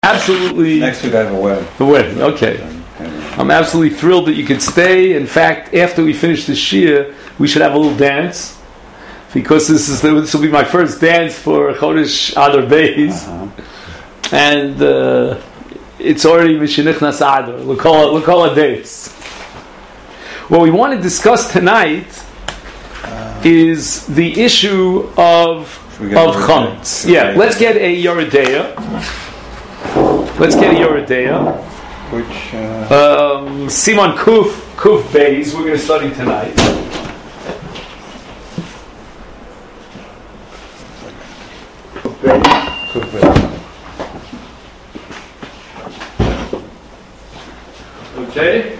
Absolutely. Next week I have a wedding. The wedding, okay. I'm absolutely thrilled that you could stay. In fact, after we finish the shir, we should have a little dance, because this will be my first dance for Chodesh Adar Beis, and it's already Mishenichnas Adar. L'kol days. What we want to discuss tonight is the issue of chametz. Yeah, let's get a Yoredeya. Which Simon Kuf Beis we're going to study tonight. Kuf Beis. Okay?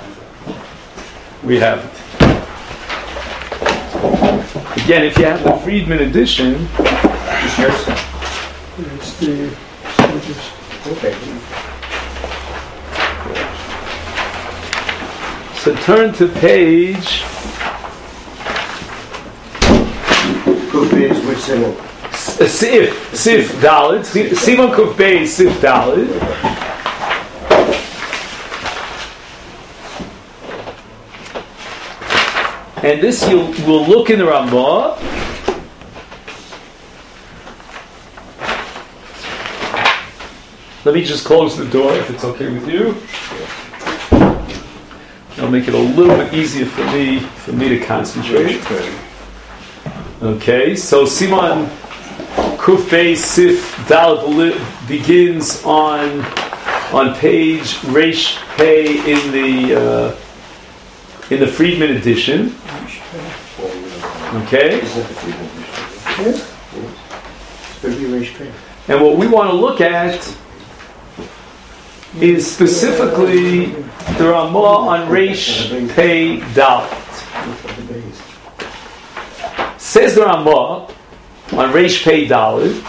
We have it. Again, if you have the Friedman edition, it's the okay. So turn to page. Kuf Beis, which symbol? Sif Dalet. Simon Kuf Beis, Sif Dalet. And this we'll look in the Ramah. Let me just close the door if it's okay with you. That'll make it a little bit easier for me to concentrate. Okay, so Simon Kuf Beis Sif Dalet begins on page Reish Pei in the Friedman edition. Okay. And what we want to look at is specifically the Ramah on Reish Pei Dalet. Says the Ramah on Reish Pei Dalet.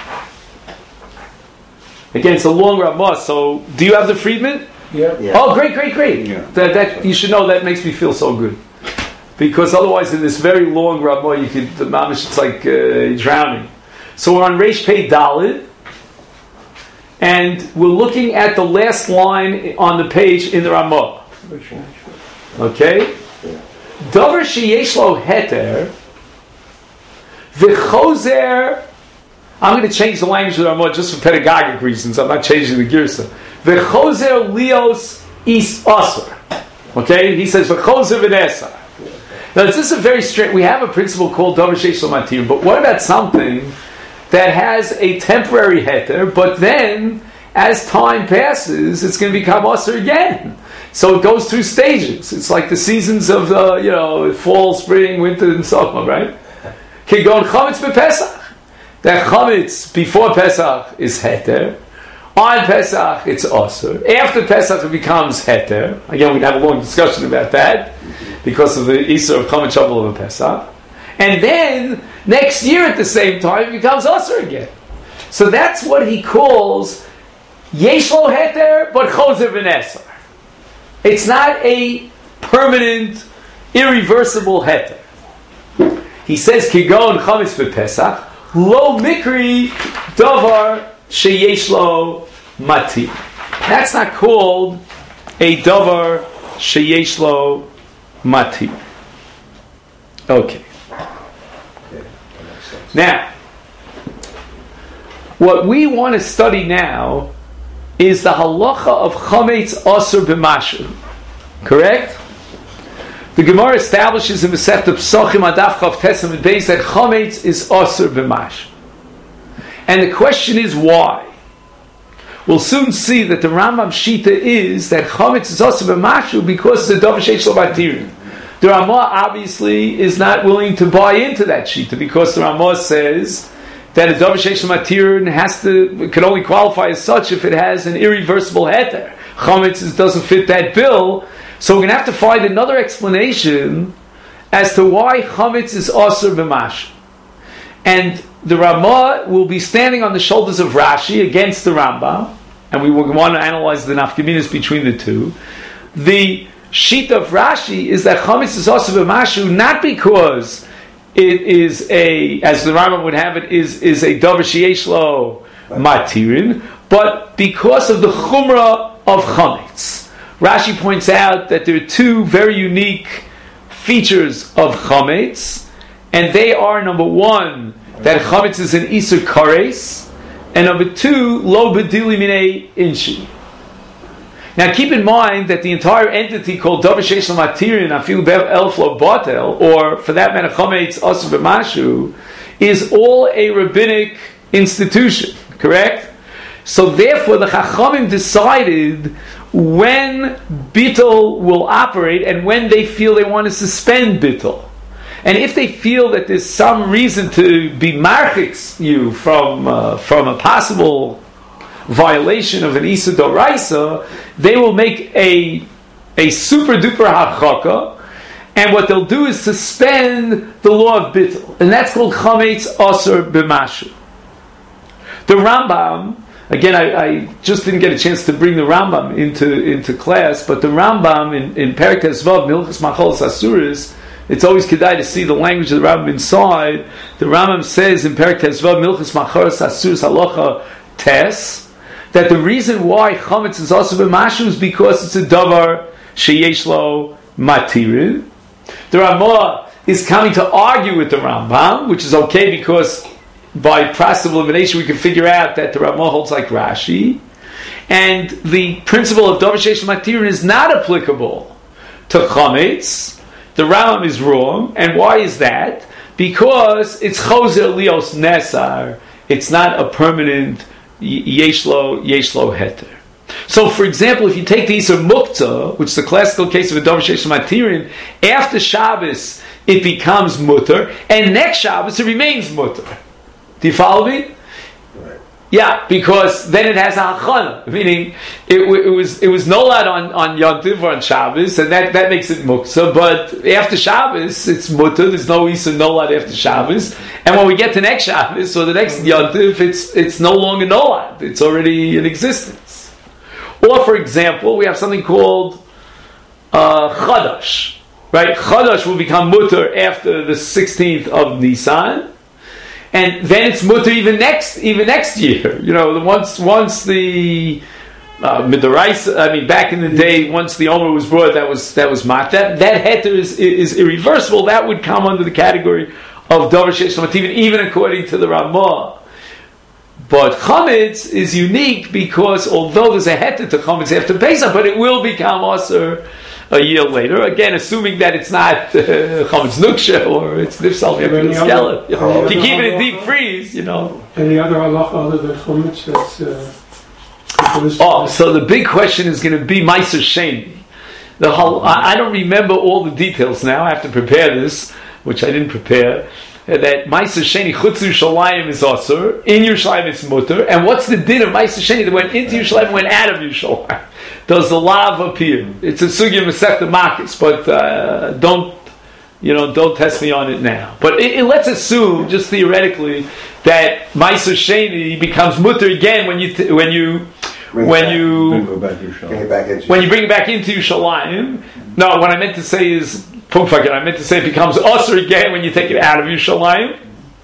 Again, it's a long Ramah, so do you have the Friedman? Yeah. Oh, great. Yeah. That you should know, that makes me feel so good. Because otherwise in this very long Ramah, you could, the mamish, it's like drowning. So we're on Reish Pei Dalet, and we're looking at the last line on the page in the Ramah. Okay? Davar sheyesh lo heter v'chozer. I'm going to change the language of the Ramah just for pedagogic reasons. I'm not changing the girsa. V'chozer lios is asur. Okay? He says v'chozer v'nesar. Now, this is a very strange. We have a principle called davar sheyesh lo matir, but what about something that has a temporary heter, but then, as time passes, it's going to become asur again? So it goes through stages. It's like the seasons of the, fall, spring, winter, and summer, right? Kigon chametz b'Pesach. That chametz before Pesach is heter. On Pesach, it's asur. After Pesach, it becomes heter. Again, we'd have a long discussion about that because of the Isur of chametz shavuot of Pesach. And then next year at the same time, it becomes asur again. So that's what he calls yesh lo heter, but chozer v'nesar. It's not a permanent, irreversible heter. He says kigon chametz v'Pesach lo mikri davar sheyesh lo mati. That's not called a davar sheyesh lo mati. Okay. Now, what we want to study now is the halacha of chametz asur b'mashu. Correct? The Gemara establishes in Masechta Pesachim Adaf Chav Tesam and Beis that chametz is asur b'mashu. And the question is why? We'll soon see that the Rambam Shita is that chametz is asur b'mashu because the davar sheyesh lo matir. The Ramah obviously is not willing to buy into that Shita because the Ramah says that a davar sheyesh lo matir can only qualify as such if it has an irreversible heter. Chametz doesn't fit that bill, so we're going to have to find another explanation as to why chametz is asur b'mashu. And the Ramah will be standing on the shoulders of Rashi against the Rambam, and we will want to analyze the nafkaminas between the two. The sheet of Rashi is that chametz is asur b'mashu not because it is as the Rambam would have it, is a davar sheyesh lo matirin, but because of the chumrah of chametz. Rashi points out that there are two very unique features of chametz, and they are, number one, that chametz is an isur kares, and number two, lo bedili minei inshi. Now keep in mind that the entire entity called Davar Sheish Lo Matirin Afilu Bev Elf Lo Batel, or for that matter Chametz Asur B'Mashu, is all a rabbinic institution, correct? So therefore the Chachamim decided when bittul will operate and when they feel they want to suspend bittul. And if they feel that there's some reason to be marchix you from a possible violation of an Issa Doraisa, they will make a super duper harchaka, and what they'll do is suspend the law of bittul, and that's called chametz asur b'mashu. The Rambam, again, I just didn't get a chance to bring the Rambam into class, but the Rambam in Perek Tezvav Milchus Macholos Asuris, it's always kedai to see the language of the Rambam inside. The Rambam says in Perek Tezvav Milchus Macholos Asuris Halacha Tes, that the reason why chametz is also b'mashu is because it's a davar sheyesh lo matirin. The Ramah is coming to argue with the Rambam, which is okay because by process of elimination we can figure out that the Ramah holds like Rashi, and the principle of davar sheyesh lo matirin is not applicable to chametz. The Rambam is wrong, and why is that? Because it's chozer lios nesar. It's not a permanent Yeshlo heter. So, for example, if you take the Isur Muktzah, which is the classical case of a Davar Sheish Lo Matirin, after Shabbos it becomes mutter, and next Shabbos it remains mutter. Do you follow me? Right. Yeah, because then it has a hachana, meaning it was nolad on Yom Tov or on Shabbos, and that makes it muktzah. But after Shabbos, it's mutter. There's no Isur nolad after Shabbos, and when we get to next Shabbos or the next Yom Tov, it's no longer nolad. It's already in existence. Or, for example, we have something called chadash. Right, chadash will become mutter after the 16th of Nisan. And then it's mutter even next year. You know, once the midoraisa, back in the day, once the Omer was brought, that was mat. That heter is irreversible. That would come under the category of davar sheish lo matirin, even according to the Ramah. But chametz is unique because although there's a heter to chametz after Pesach, but it will become asur a year later, again, assuming that it's not chametz nuksha or it's nifsal after the skeleton. If you keep it in deep freeze, you know. Any other halacha other than chametz that's... so the big question is going to be Meiser Sheni. I don't remember all the details now. I have to prepare this, which I didn't prepare. That Meiser Sheni Chutz Yerushalayim is asur, in Yerushalayim it's mutter, and what's the din of Meiser Sheni that went into Yerushalayim and went out of Yerushalayim? Does the lav appear? It's a sugya Masechta Makis, but don't test me on it now. But let's assume, just theoretically, that Meiser Sheni becomes mutter again when you bring it back into Yerushalayim. No, what I meant to say is it becomes usher again when you take it out of Yerushalayim.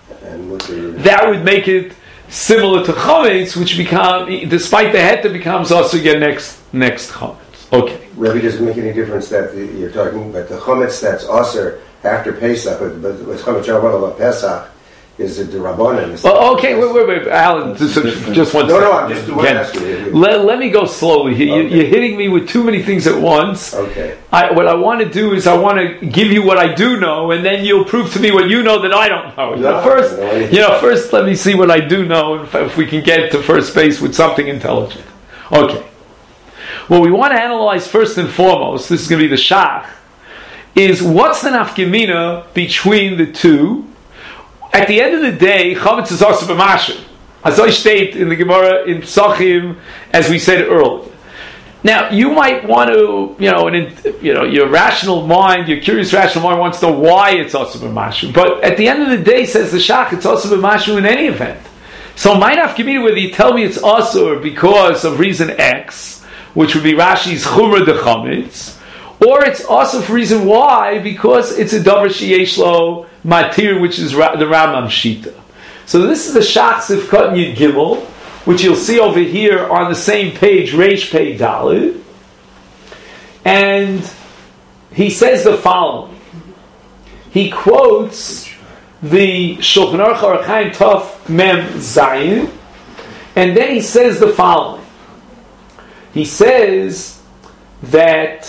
That would make it similar to chametz, which despite the heter, becomes usher again next chametz. Okay. Rabbi, does it make any difference that you're talking about the chametz that's usher after Pesach, but what's chametz about Pesach is it the Rabbanan? Okay, wait, Alan, just one second. No, I'm just asking you. Let me go slowly here. Okay. You're hitting me with too many things at once. Okay. What I want to do is I want to give you what I do know, and then you'll prove to me what you know that I don't know. First, let me see what I do know, if we can get to first base with something intelligent. Okay. What we want to analyze first and foremost, this is going to be the shach, is what's the nafkamina between the two. At the end of the day, chametz is asur b'mashu, as I state in the Gemara in Psachim, as we said earlier. Now, you might want to, your rational mind, your curious rational mind wants to know why it's asur b'mashu. But at the end of the day, says the shach, it's asur b'mashu in any event. So, my nafkamina, whether you tell me it's asur because of reason X, which would be Rashi's chumrah de chametz, or it's also for reason Y, because it's a davar sheyesh lo matir, which is the Rambam Shita. So this is the Shach Sifkat Yud Gimel, which you'll see over here on the same page, Reish Pei Daled, and he says the following. He quotes the Shulchan Aruch Orach Chaim Tov Mem Zayin, and then he says the following. He says that,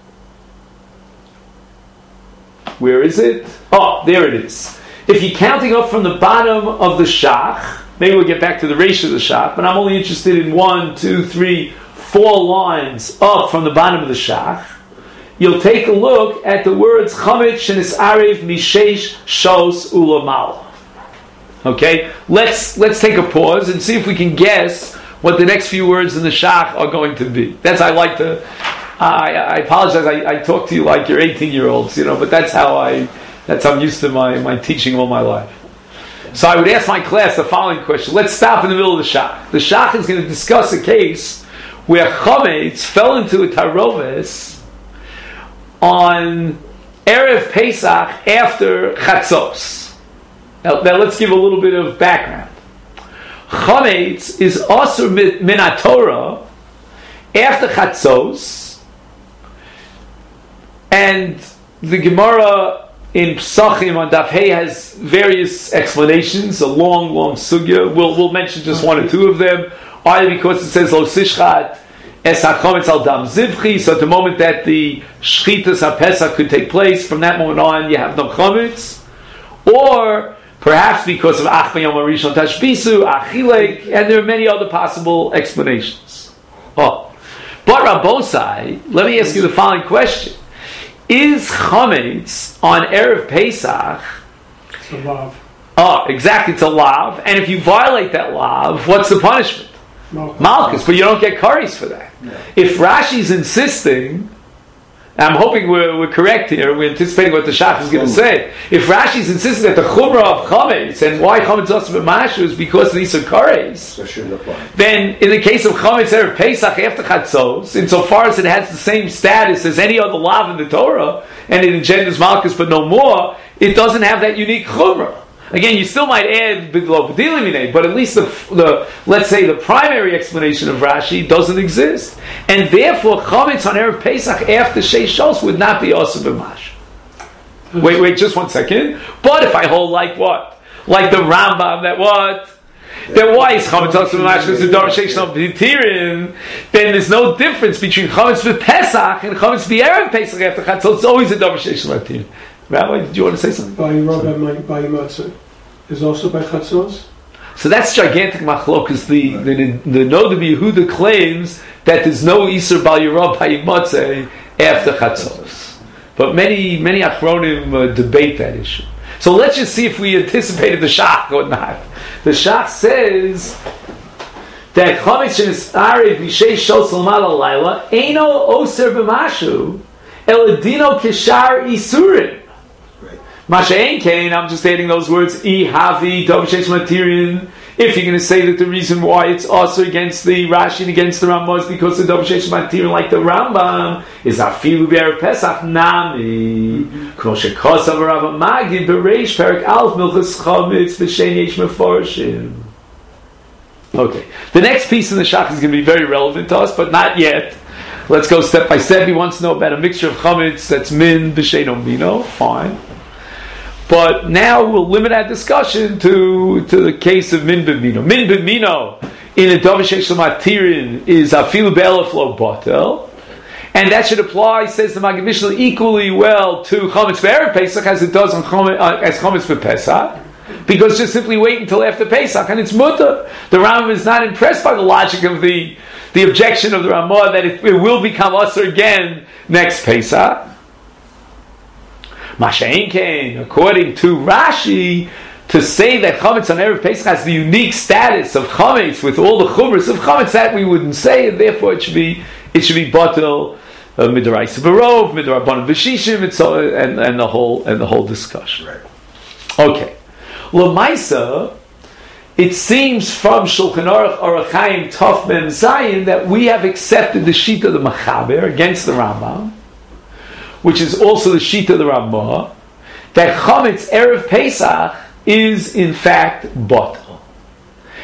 where is it? Oh, there it is. If you're counting up from the bottom of the Shach, maybe we'll get back to the ratio of the Shach, but I'm only interested in 1, 2, 3, 4 lines up from the bottom of the Shach. You'll take a look at the words Chametz shenis arev mishesh shos ulamal. Okay, let's take a pause and see if we can guess what the next few words in the Shach are going to be. That's I like to. I apologize. I talk to you like you're 18-year-olds, but that's how I'm used to my teaching all my life. So I would ask my class the following question. Let's stop in the middle of the Shach. The Shach is going to discuss a case where Chametz fell into a taroves on Erev Pesach after Chatzos. Now let's give a little bit of background. Chametz is also min haTorah after Chatzos, and the Gemara in Pesachim on Daf Hey has various explanations, a long sugya. We'll mention just one or two of them. Either because it says Lo Sishchat Es HaChametz Al Dam Zivchi, so at the moment that the Shchitas HaPesach could take place, from that moment on you have no Chametz, or perhaps because of Ach B'Yom HaRishon Tashbisu, Achilek, and there are many other possible explanations. But Rabbosai, let me ask you the following question. Is Chametz on Erev Pesach? It's a lav. Oh, exactly, it's a lav. And if you violate that lav, what's the punishment? Malchus, but you don't get kares for that. No. If Rashi's insisting, I'm hoping we're correct here, we're anticipating what the Shach is going to say. If Rashi's insisting that the Chumrah of Chametz, and why Chametz also b'mashu is because these are kares, so shouldn't apply. Then in the case of Chametz Erev Pesach after Chatzos, insofar as it has the same status as any other lav in the Torah, and it engenders Malchus but no more, it doesn't have that unique Chumrah. Again, you still might add Bidlo B'dilimine, but at least the let's say the primary explanation of Rashi doesn't exist, and therefore Chametz on Erev Pesach after Sheish Shos would not be also b'mash. Wait, just 1 second. But if I hold like what, like the Rambam, that what, then why is Chametz also b'mash? Because the Dor Sheish Shos B'tirin, then there's no difference between Chametz b'Pesach and Chametz b'Erev Pesach after Chatzos. It's always a Dor Sheish Shos B'tirin. Rabbi, did you want to say something? By Matzah is also by Chatzos? So that's gigantic machlokas. The Noda B'Yehuda claims that there's no Isur Bal Yerah by Matzah after Chatzos. But many Achronim debate that issue. So let's just see if we anticipated the Shach or not. The Shach says that Chametz shenis arev v'sheish shos l'mal halayla eino oser b'mashu eladino kishar isurim. Masha'en Kain, I'm just adding those words, Havi, Dovashesh Matirin. If you're going to say that the reason why it's also against the Rashi and against the Rambam is because the Dovashesh Matirin, like the Rambam, is Afilu B'Erev Pesach Nami. K'mo shekosav Rav Magid B'Reish Perak Alf Milchus Chametz V'Shein Yesh Meforshim. Okay, the next piece in the Shach is going to be very relevant to us, but not yet. Let's go step by step. He wants to know about a mixture of Chametz that's Min B'Shein Omino. Fine. But now we'll limit our discussion to the case of Min B'Mino. Min B'Mino in a Dovashesh Matirin is Afilu Be'elef Lo Batel. And that should apply, says the Maggid Mishnah, equally well to Chametz B'Erev Pesach as it does on as Chametz B'Pesach. Because just simply wait until after Pesach and it's mutter. The Rambam is not impressed by the logic of the objection of the Ramah that it will become usher again next Pesach. Masha'en Kain, according to Rashi, to say that Chametz on Erev Pesach has the unique status of Chametz with all the chumras of Chametz, that we wouldn't say, and therefore it should be batel midaraisa barov, midarabbanan b'shishim, and the whole discussion. Right. Okay, L'maisa, it seems from Shulchan Aruch Orach Chaim Tov Mem Zayin that we have accepted the Shita of the Machaber against the Rambam, which is also the Shita of the Ramah, that Chametz Erev Pesach is in fact batel.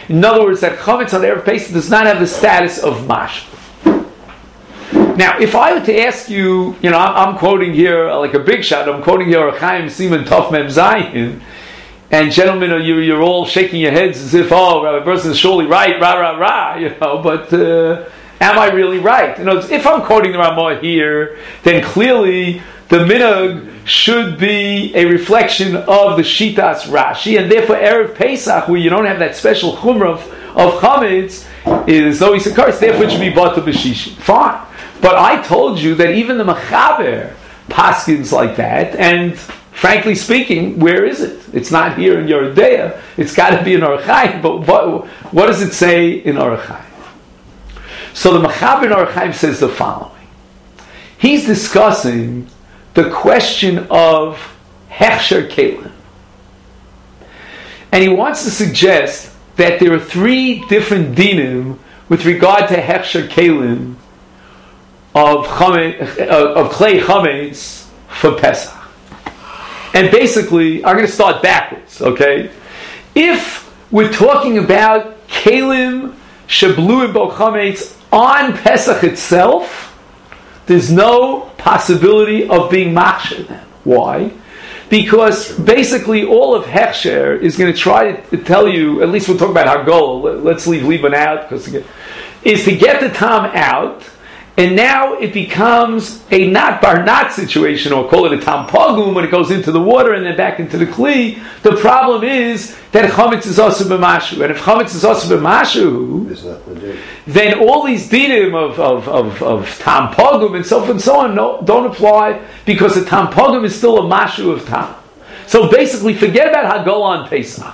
In other words, that chametz on Erev Pesach does not have the status of mashal. Now, if I were to ask you, I'm quoting here like a big shot. I'm quoting here Chaim Siman Tov Mem Zayin, and gentlemen, you're all shaking your heads as if, Rabbi Berson is surely right, but am I really right? If I'm quoting the Ramah here, then clearly the minhag should be a reflection of the Shitas Rashi, and therefore Erev Pesach, where you don't have that special chumrah of chametz, is though he's a curse, therefore it should be bata b'shishi. Fine. But I told you that even the Mechaber paskins like that, and frankly speaking, where is it? It's not here in Yoreh De'ah. It's got to be in Orach Chaim. But what does it say in Orach Chaim? So the Mechaber in Orach Chaim says the following. He's discussing the question of Hechsher Kelim. And he wants to suggest that there are three different dinim with regard to Hechsher Kelim of Klei Chametz for Pesach. And basically, I'm going to start backwards, okay? If we're talking about Kelim Shabluim Bo Chametz on Pesach itself, there's no possibility of being machsher then. Why? Because basically all of Hechsher is going to try to tell you, at least we'll talk about Hagol, let's leave Liban out, is to get the Tam out, and now it becomes a not barnat situation, or call it a tam pogum, when it goes into the water and then back into the kli. The problem is that chametz is also b'mashu, and if chametz is also b'mashu, then all these dinim of tam pogum and so forth and so on don't apply, because the tam pogum is still a mashu of tam. So basically, forget about Hagol on Pesach.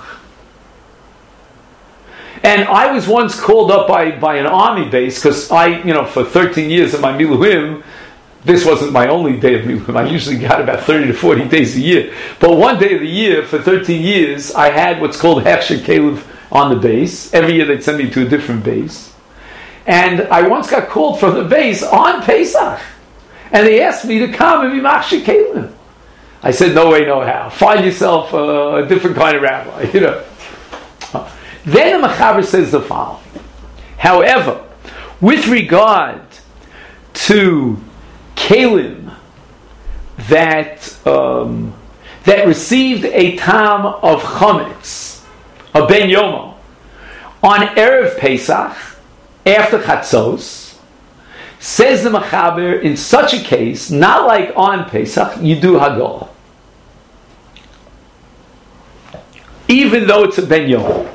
And I was once called up by an army base, because for 13 years of my Miluim, this wasn't my only day of Miluim. I usually got about 30 to 40 days a year. But one day of the year, for 13 years, I had what's called Hechsher Kelim on the base. Every year they'd send me to a different base. And I once got called from the base on Pesach. And they asked me to come and be Machsher Kelim. I said, no way, no how. Find yourself a different kind of rabbi, Then the Mechaber says the following. However, with regard to Kelim that received a tam of chametz, a ben yomo, on Erev Pesach, after Chatzos, says the Mechaber, in such a case, not like on Pesach, you do Hagol. Even though it's a ben yomo.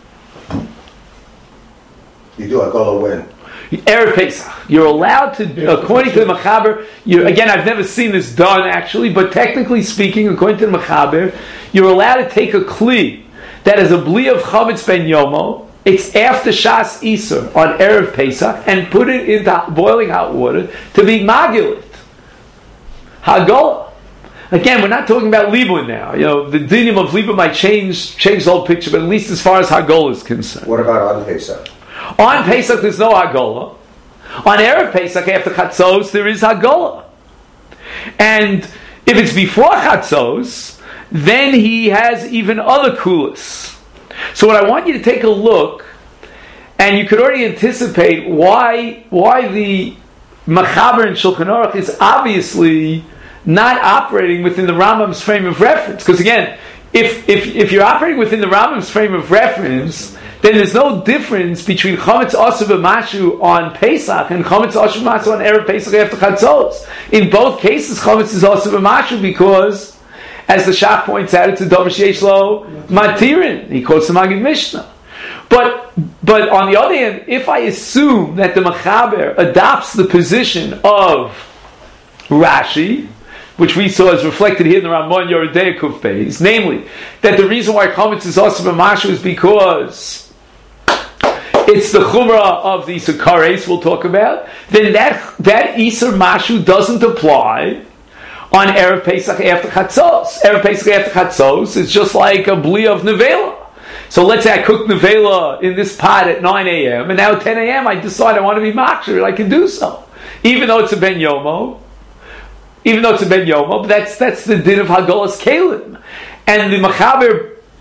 You do Hagol when? Erev Pesach. You're allowed to, according to the Mechaber, again, I've never seen this done actually, but technically speaking, according to the Mechaber, you're allowed to take a kli that is a bli of chametz ben yomo, it's after Shas Isur on Erev Pesach, and put it into boiling hot water to be magilit. Hagol. Again, we're not talking about Libun now. The dinim of Libun might change the whole picture, but at least as far as Hagol is concerned. What about on Pesach? On Pesach, there's no Hagolah. On Erev Pesach, after Chatzos, there is Hagolah. And if it's before Chatzos, then he has even other kulas. So what I want you to take a look, and you could already anticipate why the Mechaber in Shulchan Aruch is obviously not operating within the Rambam's frame of reference. Because again, if you're operating within the Rambam's frame of reference, then there's no difference between Chametz Asur B'Mashu on Pesach and Chametz Asur B'Mashu on Erev Pesach after Chatzos. In both cases, Chametz is Asur B'Mashu because, as the Shach points out, it's a Dover Sheish Lo Matirin. He quotes the Magid Mishnah. But on the other hand, if I assume that the Mechaber adopts the position of Rashi, which we saw is reflected here in the Ramon Yoreh De'ah Kuf Beis, namely, that the reason why Chametz is Asur B'Mashu is because it's the Chumrah of the Isur we'll talk about, then that Isur Mashu doesn't apply on Erev Pesach after Chatzos. Erev Pesach after Chatzos is just like a bli of Nevela. So let's say I cook Nevela in this pot at 9 a.m. and now at 10 a.m. I decide I want to be Machsher, I can do so. Even though it's a Ben Yomo, but that's the din of Hagolas Kelim. And the Mechaber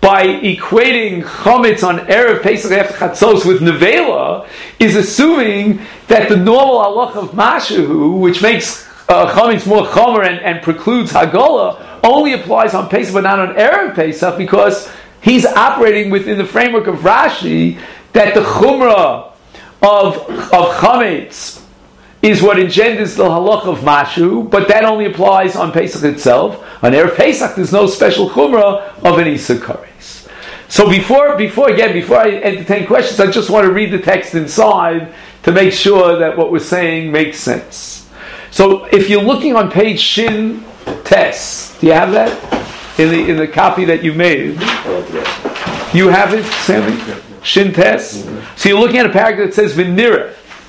by equating Chometz on Erev Pesach after Chatzos with Nevela is assuming that the normal halach of Mashahu, which makes Chometz more Chomer and precludes Hagolah, only applies on Pesach but not on Erev Pesach, because he's operating within the framework of Rashi that the Chumrah of Chometz is what engenders the halach of Mashu, but that only applies on Pesach itself. On Erev Pesach, there's no special Chumrah of an Isur Kares. So before I entertain questions, I just want to read the text inside to make sure that what we're saying makes sense. So if you're looking on page Shin Tes, do you have that in the copy that you made? You have it, Sammy? Shin Tes? So you're looking at a paragraph that says V'nireh.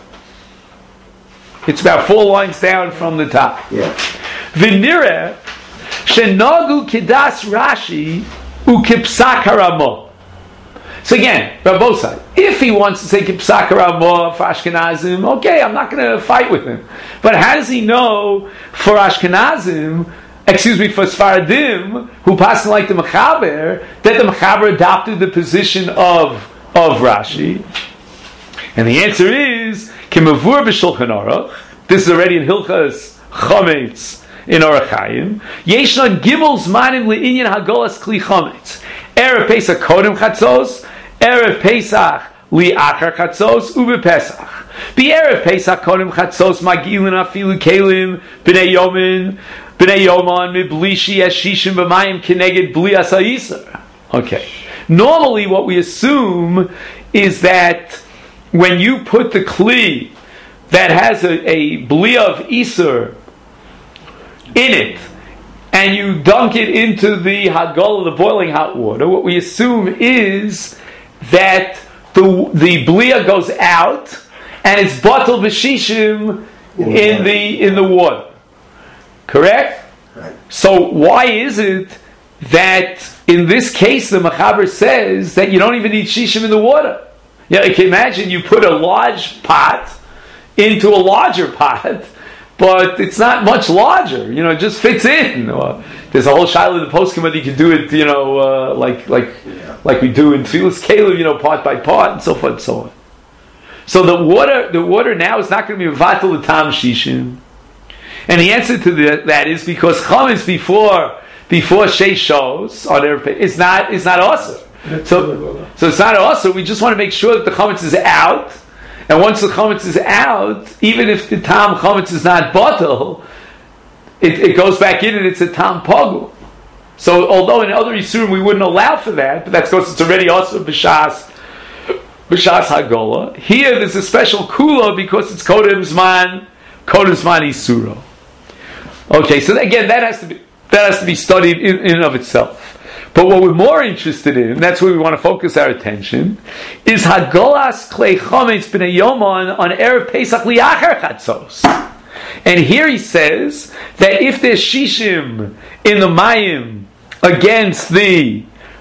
It's about 4 lines down from the top. Yeah. V'nireh shenagu kidas Rashi ukipsak haramo. So again, Rabosai, if he wants to say kipsak haramo for Ashkenazim, okay, I'm not going to fight with him. But how does he know for Ashkenazim, for Sfaradim, who pass like the Mechaber, that the Mechaber adopted the position of Rashi? And the answer is Kimavur b'Shulchan Aruch. This is already in Hilchas Chometz in Orach Chaim. Yeshnon Gimel Zmanim leInyan Hagolas Kli Chometz. Erev Pesach Kodem Chatzos, Erev Pesach li'achar Chatzos, uBePesach. Erev Pesach Kodem Chatzos Magilin Afilu Kelim B'nei Yoman Miblishi Eshishim B'Mayim Keneged Bli Asa Yisur. Okay. Normally, what we assume is that when you put the kli that has a blia of Isur in it, and you dunk it into the Hagolah, the boiling hot water, what we assume is that the blia goes out and it's batel b'shishim in the water. Correct? Right. So why is it that in this case the Mechaber says that you don't even need shishim in the water? Yeah, you can imagine you put a large pot into a larger pot, but it's not much larger. It just fits in. There's a whole shiloh in the poskim whether you can do it, like we do in Tfilas Keilu, part by part, and so forth and so on. So the water now is not going to be vatal l'tam shishim, and the answer to that is because chametz before sheish shows on their it's not awesome. So it's not also. We just want to make sure that the chametz is out, and once the chametz is out, even if the tam chametz is not batel, it goes back in and it's a tam pogum. So although in other isurim we wouldn't allow for that, but that's because it's already also b'shas hagola. Here there's a special kula because it's kodem zman isuro. Okay, so again that has to be studied in and of itself. But what we're more interested in, and that's where we want to focus our attention, is Hagolas Klei Chometz B'nei Yoman on Erev Pesach Liachar Chatzos. And here he says that if there's shishim in the mayim against the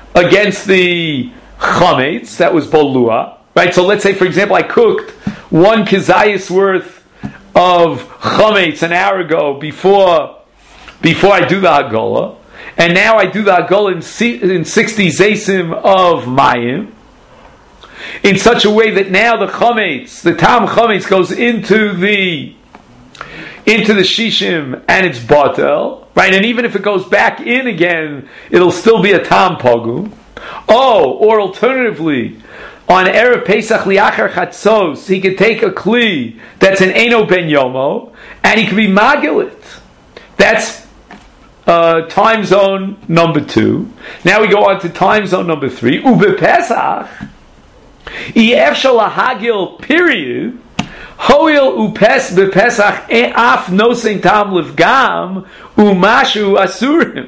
Chometz, that was bolua, right? So let's say, for example, I cooked 1 kizayis worth of Chometz an hour ago before I do the Hagolah. And now I do the Hagolah in 60 zaysim of mayim, in such a way that now the chametz, the tam chametz, goes into the shishim and it's batel, right? And even if it goes back in again, it'll still be a tam pogum. Or alternatively, on Erev Pesach liachar chatzos, he could take a kli that's an eno ben yomo, and he could be magilit. That's time zone number 2. Now we go on to time zone number 3. UBePesach, efshal lahagil period. Hoil upes bePesach af nosein tam levgam umashu asurim.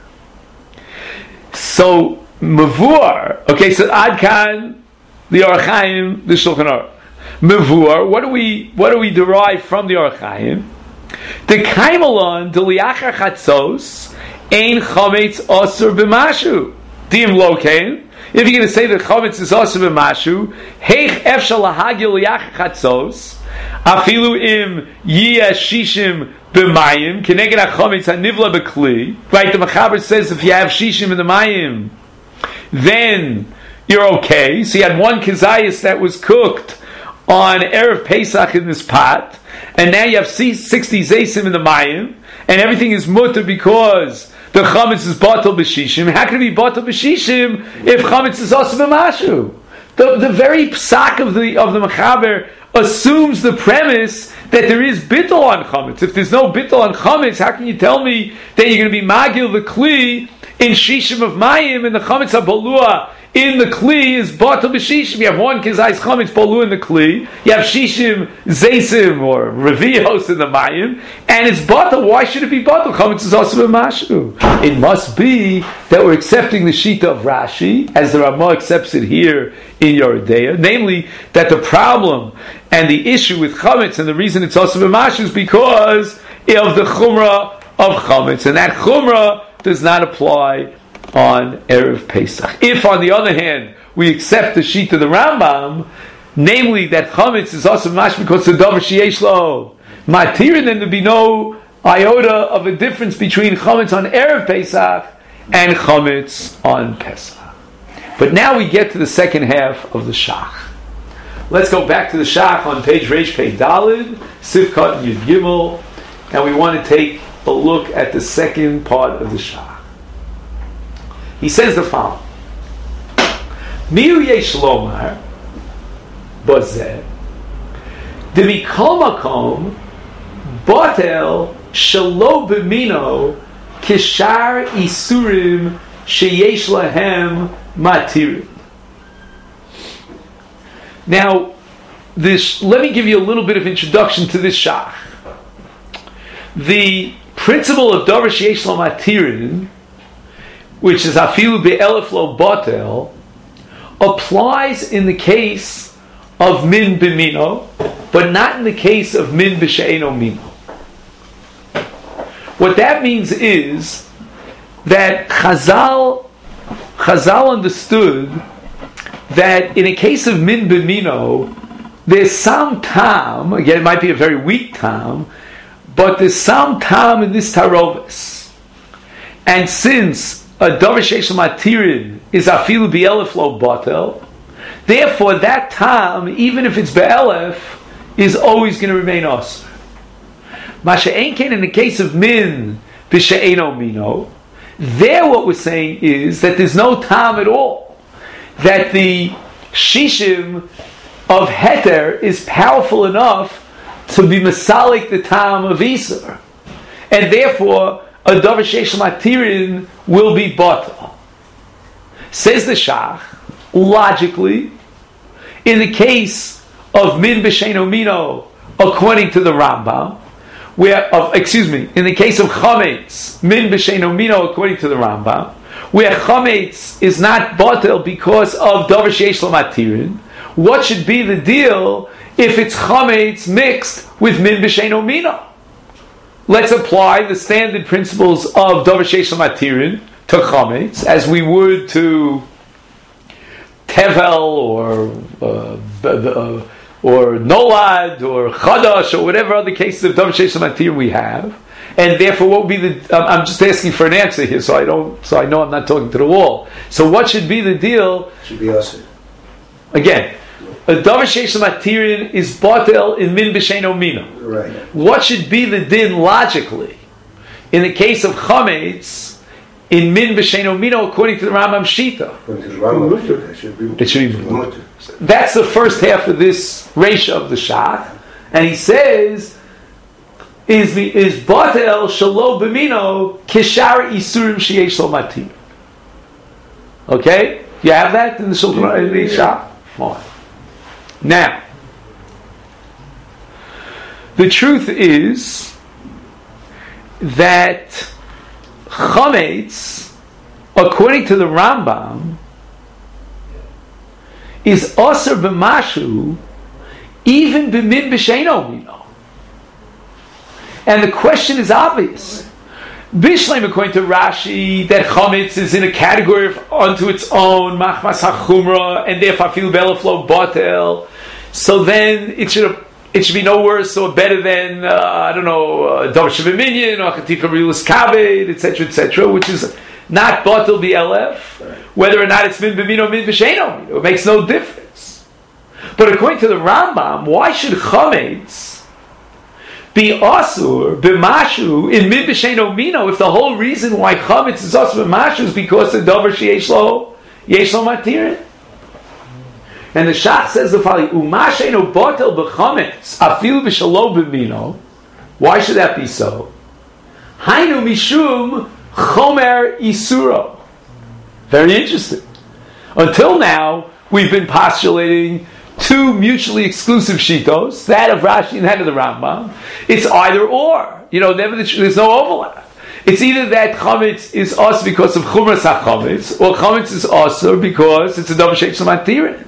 So mavur. Okay, so adkan the Orach Chaim, the Shulchan Aruch. Mavur. What do we derive from the Orach Chaim? The kaimalon de liachar chatzos ein chometz osur b'mashu dim lokein. If you're going to say that chometz is osur b'mashu, heich efshal lahagil liachar chatzos afilu im yiyashishim b'mayim keneged hachometz hanivla b'kli. Right, the Mechaber says if you have shishim in the mayim, then you're okay. So you had one kizayis that was cooked on Erev Pesach in this pot, and now you have 60 zaysim in the mayim, and everything is mutter because the chametz is batal b'shishim. How can it be batal b'shishim if chametz is also b'mashu? The very psak of the mechaber assumes the premise that there is bittul on chametz. If there's no bittul on chametz, how can you tell me that you're going to be magil the kli in shishim of mayim and the chametz habalua in the kli is batal b'shishim? You have one kizayis chametz balua in the kli, you have shishim zaysim or revios in the mayim, and it's batal. Why should it be batal? Chametz is also b'mashu. It must be that we're accepting the shita of Rashi as the Ramah accepts it here in Yoredeya, namely that the problem and the issue with chametz and the reason it's also b'mashu is because of the chumrah of chametz, and that chumrah does not apply on Erev Pesach. If, on the other hand, we accept the sheet of the Rambam, namely that chametz is also b'mashu because the davar sheyesh lo matir, then there'd be no iota of a difference between chametz on Erev Pesach and chametz on Pesach. But now we get to the second half of the Shach. Let's go back to the Shach on page Reish Pei Dalid, Sivkot Yud Gimel, and we want to take a look at the second part of the Shach. He says the following: Miu yesh lomar bozeh demikol makom batel shelo b'mino kishar isurim sheyesh lahem matirim. Now, let me give you a little bit of introduction to this shach. The principle of davar sheyesh lo matirim, which is afilu be'elef lo batel, applies in the case of min b'mino, but not in the case of min b'she'eno mino. What that means is that Chazal understood that in a case of min b'mino, there's some tam, again it might be a very weak tam, but there's some tam in this tarovis. And since a davar sheyesh lo matirin is afilu be'elef lo batel, therefore that tam, even if it's be'elef, is always going to remain osir. Masha Einken, in the case of min b'she'eno mino, there what we're saying is that there's no tam at all. That the shishim of heter is powerful enough to be masalik the tam of Isur. And therefore, a davar sheyesh lo matirin will be batal. Says the Shach, logically, in the case of min b'she'eno mino, according to the Rambam, in the case of chametz, min b'she'eno mino, according to the Rambam, where chametz is not batel because of davar sheyesh lo matirin, what should be the deal if it's chametz mixed with min b'she'eno mino? Let's apply the standard principles of davar sheyesh lo matirin to chametz as we would to tevel or nolad or chadash or whatever other cases of davar sheyesh lo matirin we have. And therefore, what would be the? I'm just asking for an answer here, so I know I'm not talking to the wall. So, what should be the deal? Should be osir. Again, a davar sheyesh lo matirin is batel in min b'she'eno mino. Right. What should be the din logically in the case of chametz in min b'she'eno mino according to the Rambam Shita? According to the Rambam, it should be mutter. That's the first half of this reisha of the Shach, and he says. Is batel shelo b'mino kishar isurim sheyesh lo matir. Okay, you have that in the Shulchan in the Shach. Fine. Now, the truth is that chametz, according to the Rambam, is osir b'mashu even b'min b'she'eno mino. And the question is obvious. Bishleim, according to Rashi, that chametz is in a category of unto its own, machmas hachumra, and therefore afilu be'elef lo batel. So then it should be no worse or better than davar shebeminyan or chatif b'rius kaved, etc., etc., which is not batel b'elef, whether or not it's min b'mino, min b'sheino mino. It makes no difference. But according to the Rambam, why should chametz be asur b'mashu in min b'sheino mino if the whole reason why chametz is asur b'mashu is because the davar sheyesh lo matirin? And the Shach says the following: Umasheinu batel b'chametz afil b'shalo b'mino. Why should that be so? Hainu mishum chomer isuro. Very interesting. Until now, we've been postulating two mutually exclusive shitos, that of Rashi and that of the Rambam. It's either or. There's no overlap. It's either that chametz is us because of chumras hachametz, or chametz is us because it's a davar sheyesh lo matirin.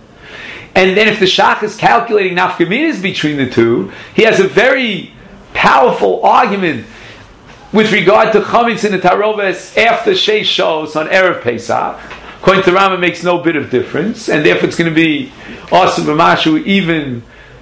And then if the Shach is calculating nafkaminas between the two, he has a very powerful argument with regard to chametz in the taroves after Sheish Shos on Erev Pesach. According to Rambam, it makes no bit of difference, and therefore it's going to be asur b'mashu even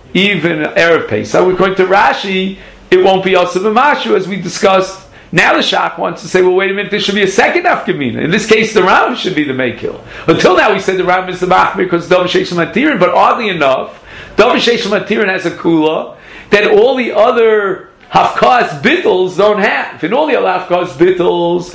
Erev Pesach. According to Rashi, it won't be asur b'mashu, as we discussed. Now the Shach wants to say, well, wait a minute, there should be a second nafkamina. In this case, the Rambam should be the Mekil. Until now, we said the Rambam is the Machmir because davar sheyesh lo matirin, but oddly enough, davar sheyesh lo matirin has a kula that all the other hafkas bittles don't have. In all the other hafkas bittles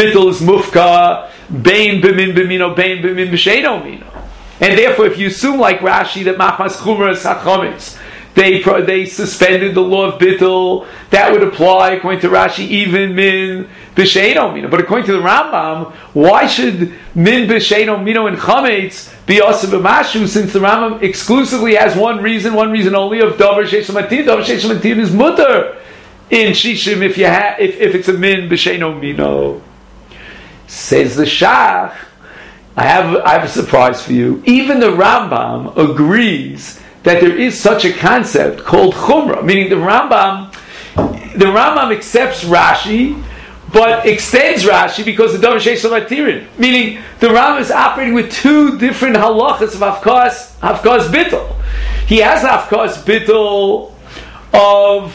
mufka, bein b'min b'mino, bein b'min b'sheino mino. And therefore, if you assume like Rashi that machmas chumras hachametz, they suspended the law of bittul, that would apply, according to Rashi, even min b'sheino mino. But according to the Rambam, why should min b'sheino mino and chametz be asur b'mashu, since the Rambam exclusively has one reason only, of davar sheyesh lo matirin? Davar sheyesh lo matirin is mutter in shishim if it's a min b'sheino mino. Says the Shach, I have a surprise for you. Even the Rambam agrees that there is such a concept called chumrah, meaning the Rambam accepts Rashi, but extends Rashi because the davar sheyesh lo matirin. Meaning the Rambam is operating with two different halachas of hafkas bittul. He has hafkas bittul of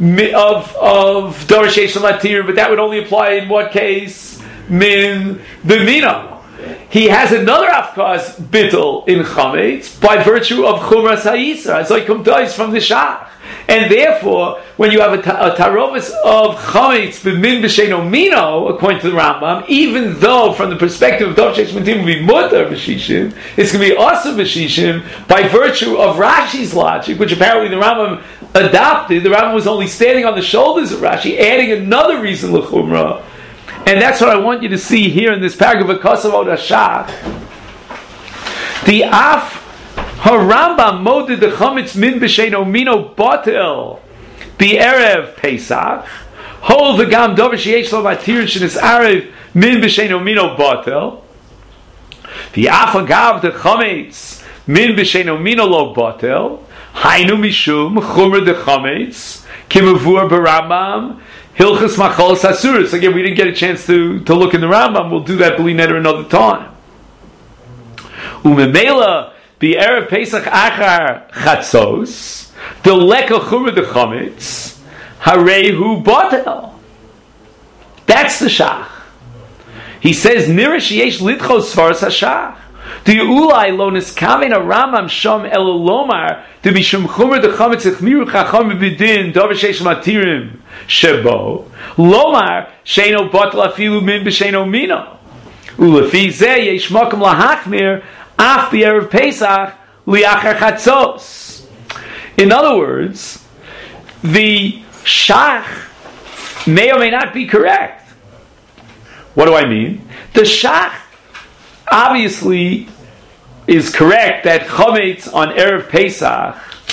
davar sheyesh lo matirin, but that would only apply in what case? Min b'mino. He has another afkas bittul in chametz by virtue of chumras ha'isra, as like kumtais from the Shach. And therefore, when you have a tarovis of chametz b'min b'sheino mino, according to the Rambam, even though from the perspective of davar sheyesh lo matirin would be mutter b'shishim, it's going to be asur b'shishim by virtue of Rashi's logic, which apparently the Rambam adopted. The Rambam was only standing on the shoulders of Rashi, adding another reason l'chumrah. And that's what I want you to see here in this paragraph of Kosov Shach. The Af HaRambam moded the chametz min b'sheino mino batel the Erev Pesach. Hold the gam davar sheyesh lo matirin shenis arev min b'sheino mino batel. The Af HaGav the chametz min b'sheino mino lo batel. Hainu mishum chumra the chametz kimavur b'Rambam. Hilchas Machalos Hasuris. Again, we didn't get a chance to look in the Rambam. We'll do that b'li neder another time. Umemela b'erev Pesach achar chatzos the leka chumra the chametz harehu batel. That's the Shach. He says nira sheyesh lidchos svaras hashach. Do you ulai lo niskaven a Rambam sham elolomar to be shum chumra the chametz echmiru chacham b'din davar sheyesh lo matirin shebo lomar sheino batel afilu min b'sheino mino ulefi zeh yesh makom lahachmir af b'erev Pesach liachar chatzos. In other words, the Shach may or may not be correct. What do I mean? The Shach obviously is correct that chametz on Erev Pesach.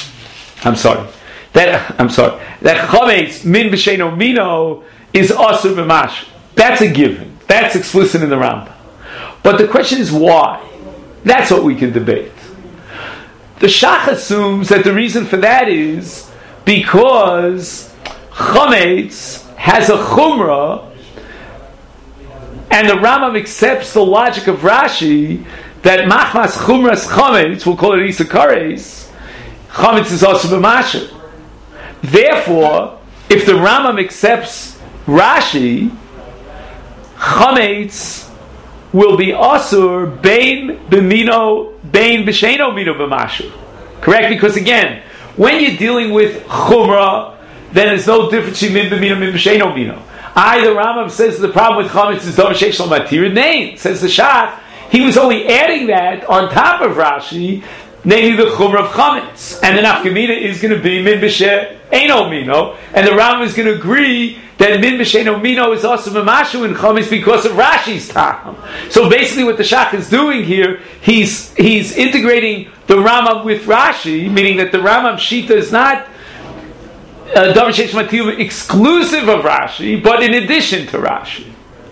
That chametz min b'sheino mino is asur b'mashu. That's a given. That's explicit in the Rambam. But the question is why? That's what we can debate. The Shach assumes that the reason for that is because chametz has a chumrah, and the Rambam accepts the logic of Rashi that machmas chumras chametz, we'll call it isakares, chametz is also b'mashu. Therefore, if the Rambam accepts Rashi, chametz will be asur bein b'mino bein b'sheino mino b'mashu. Correct? Because again, when you're dealing with chumrah, then there's no difference between min b'mino min b'sheino mino. The Rambam says the problem with chametz is davar sheish lo matir nein. Says the Shach, he was only adding that on top of Rashi, namely the chumrah of chametz, and the nafkamina is going to be min b'sheino mino, and the Rambam is going to agree that min b'sheino mino is also mamashu in chametz because of Rashi's tam. So basically, what the Shach is doing here, he's integrating the Rambam with Rashi, meaning that the Rambam shita is not davar sheish matir exclusive of Rashi, but in addition to Rashi.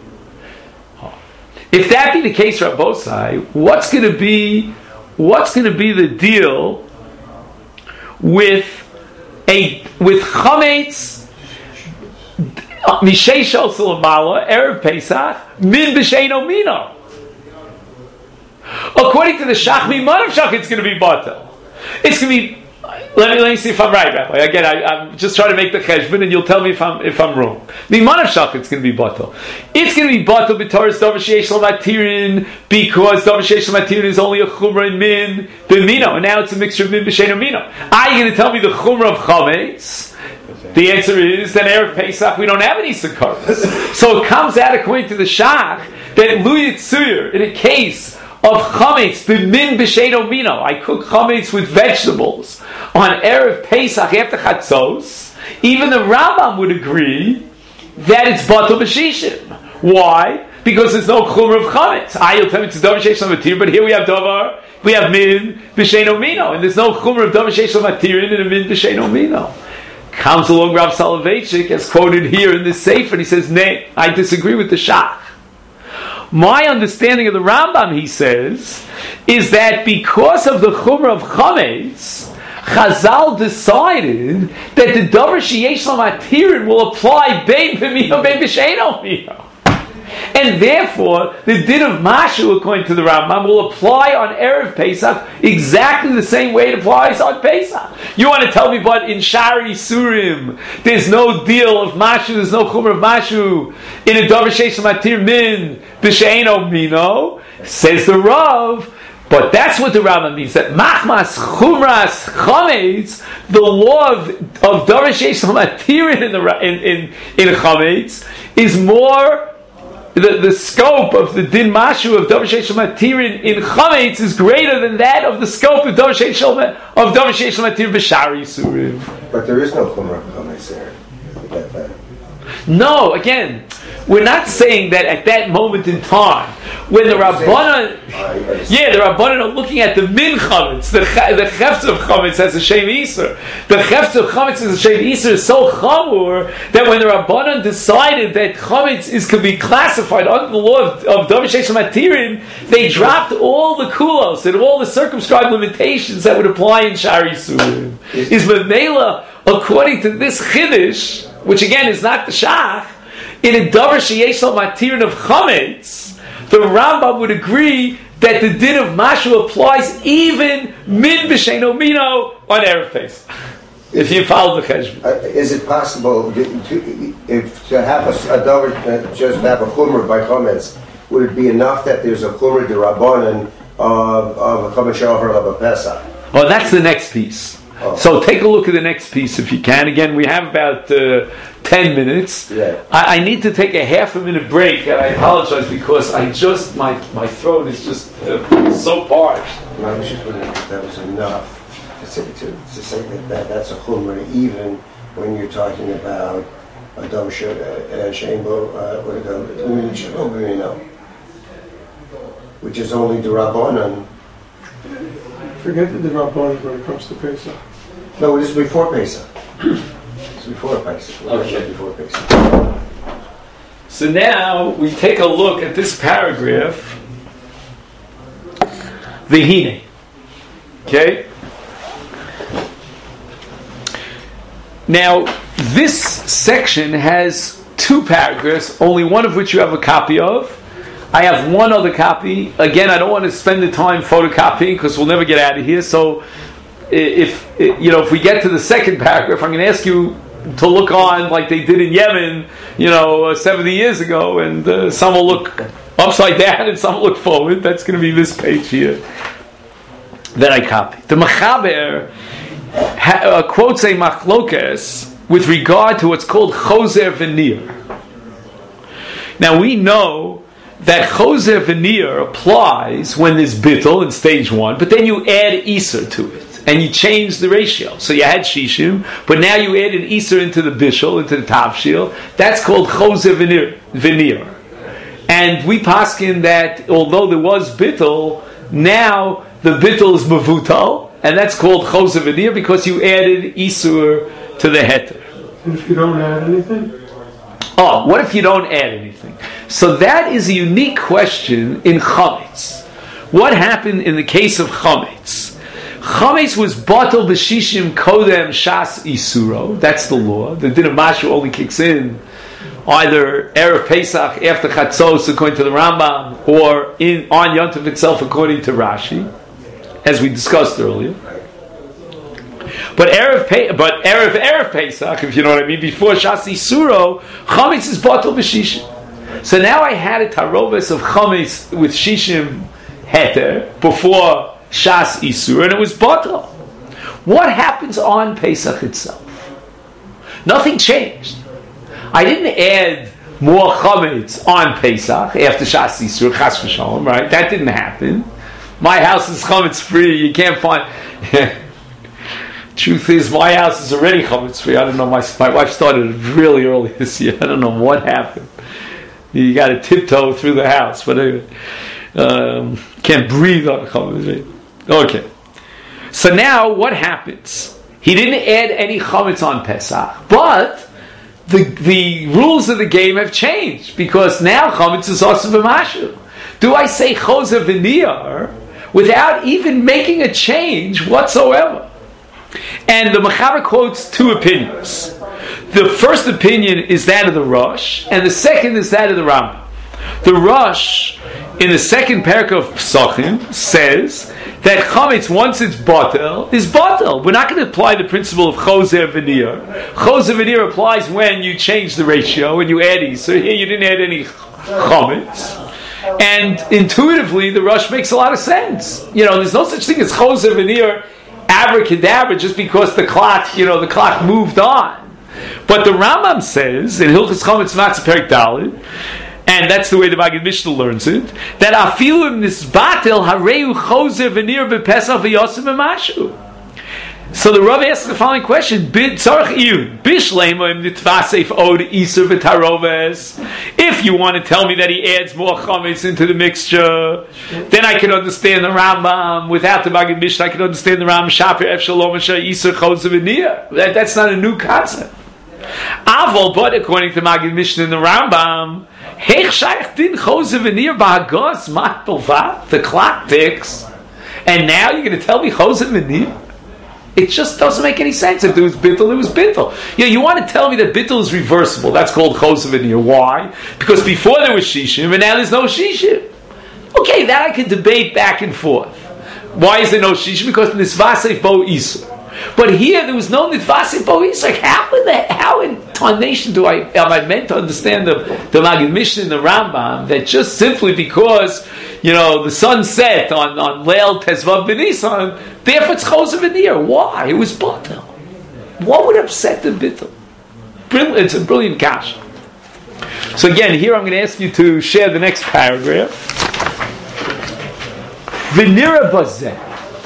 If that be the case, Rabbosai, what's going to be the deal with chametz mishei shel salamala erev Pesach min b'sheino mino? According to the Shach Mimon of Shach, it's going to be batel. It's going to be. Let me see if I'm right, Rabbi. Again, I'm just trying to make the cheshbon, and you'll tell me if I'm wrong. Mimon of Shach, it's going to be batel. It's going to be batel b'toras davar sheish lo matirin because davar sheish lo matirin is only a chumrah in min b'mino, and now it's a mixture of min b'sheino mino. Are you going to tell me the chumrah of chametz? The answer is that erev Pesach we don't have any sekaras. So it comes out according to the Shach that lu yitzur in a case of chametz b'min b'sheino mino, I cook chametz with vegetables on erev Pesach after chatzos. Even the Rambam would agree that it's batel b'shishim. Why? Because there's no chumrah of chametz. You'll tell me it's davar sheish lo matir, but here we have min b'sheino mino, and there's no chumrah of davar sheish lo matir in a min b'sheino mino. Comes along Rav Soloveitchik, as quoted here in this sefer, and he says, "Nay, I disagree with the Shach. My understanding of the Rambam," he says, is that because of the chumrah of chametz, Chazal decided that the davar sheyesh lo matirin will apply bein b'mino bein b'sheino mino. And therefore, the din of Mashu, according to the Rambam, will apply on Erev Pesach exactly the same way it applies on Pesach. You want to tell me, but in Shari Surim, there's no deal of Mashu, there's no Chumrah of Mashu, in a Davar Sheish Matir Min, B'She'eno Mino, says the Rav, but that's what the Rambam means, that Machmas Chumras Chametz, the law of Davar Sheish Matir in Chametz, is more. The scope of the din mashu of davar sheish matir in chametz is greater than that of the scope of davar sheish matir b'shari surim. But there is no chumrah of chametz there. No, again, we're not saying that at that moment in time, when the Rabbanan, the Rabbanan are looking at the min chametz, the chefetz of chametz has a shem iser. The chefetz of chametz is a shem iser is so chamur that when the Rabbanan decided that chametz could be classified under the law of davar sheish matirin, they dropped all the kulos and all the circumscribed limitations that would apply in shari surim. Is memela according to this chiddush, which again is not the Shach, in a davar sheyesh lo matirin of chametz, the Rambam would agree that the din of mashu applies even min b'sheino mino on Erev Pesach. If you follow the cheshbon, is it possible to have a davar just have a chumrah by chametz? Would it be enough that there's a chumrah derabbanan of a chametz shavar of a Pesach? Well, that's the next piece. Oh. So take a look at the next piece if you can. Again, we have about 10 minutes. Yeah. I need to take a half a minute break, and I apologize because my throat is just so parched. No, I was just wondering if that was enough to say that that's a chumrah, even when you're talking about a davar she'embo, which is only derabbanan. Forget the Rabbanan when it comes to Pesach. No, this is before Pesach. It's before Pesach. Okay. Before Pesach. So now we take a look at this paragraph. V'hine. Okay? Now, this section has two paragraphs, only one of which you have a copy of. I have one other copy. Again, I don't want to spend the time photocopying because we'll never get out of here. So, if we get to the second paragraph, I'm going to ask you to look on like they did in Yemen, 70 years ago, and some will look upside down and some will look forward. That's going to be this page here that I copied. The Mechaber quotes a machlokes with regard to what's called choser v'nir. Now we know that choser v'nir applies when there's bittul in stage 1, but then you add iser to it. And you change the ratio. So you had shishim, but now you added iser into the bishul, into the tavshil. That's called choser v'nir. And we paskin that although there was bittul, now the bittul is mavutal, and that's called choser v'nir because you added iser to the heter. And if you don't add anything? Oh, what if you don't add anything? So that is a unique question in chametz. What happened in the case of chametz? Chametz was batel b'shishim kodem shas isuro. That's the law. The din of mashu only kicks in either erev Pesach after chatzos according to the Rambam, or on Yom Tov itself according to Rashi, as we discussed earlier. But erev Pesach, if you know what I mean, before shas isuro, chametz is batel b'shishim. So now I had a taroves of chametz with shishim heter before Shas Isur, and it was Batal. What happens on Pesach itself? Nothing changed. I didn't add more chametz on Pesach after Shas Isur, Chas v'Shalom, right? That didn't happen. My house is chametz free. You can't find. Truth is, my house is already chametz free. I don't know. My wife started really early this year. I don't know what happened. You got to tiptoe through the house, but anyway, can't breathe on chametz. Right? Okay, so now what happens? He didn't add any chametz on Pesach, but the rules of the game have changed because now chametz is also b'mashu. Do I say choser v'nir without even making a change whatsoever? And the Mechaber quotes two opinions. The first opinion is that of the Rosh, and the second is that of the Rambam. The Rosh, in the second parak of Pesachim, says that chametz, once it's batel, is batel. We're not going to apply the principle of choser v'nir. Choser v'nir applies when you change the ratio and you add iser. Here you didn't add any chametz. And intuitively, the Rosh makes a lot of sense. There's no such thing as choser v'nir, abracadabra, just because the clock moved on. But the Rambam says, in Hilchos Chametz Matzah Perek Daled, and that's the way the Maggid Mishnah learns it, that afilu im nisbatel hareu choser v'nir b'pesach v'yosem v'mashu. So the Rav asks the following question: if you want to tell me that he adds more chametz into the mixture, then I can understand the Rambam. Without the Maggid Mishnah, I can understand the Rambam. Shapir ef shalom iser choser v'nir. That's not a new concept. Aval, but according to Maggid Mishnah and the Rambam, the clock ticks, and now you're going to tell me choser v'nir? It just doesn't make any sense. If there was bittul, it was bittul. You want to tell me that bittul is reversible? That's called choser v'nir. Why? Because before there was shishim, and now there's no shishim. Okay, that I can debate back and forth. Why is there no shishim? Because nisvasef bo iser. But here there was no nitvasim bo iser. How in tarnation am I meant to understand the Maggid Mishnah and the Rambam that just simply because the sun set on Leil Tezvav B'Nisan, therefore it's choser v'nir? Why? It was batel. What would upset the bittul? It's a brilliant kasha. So again, here I'm going to ask you to share the next paragraph. V'nira bazeh.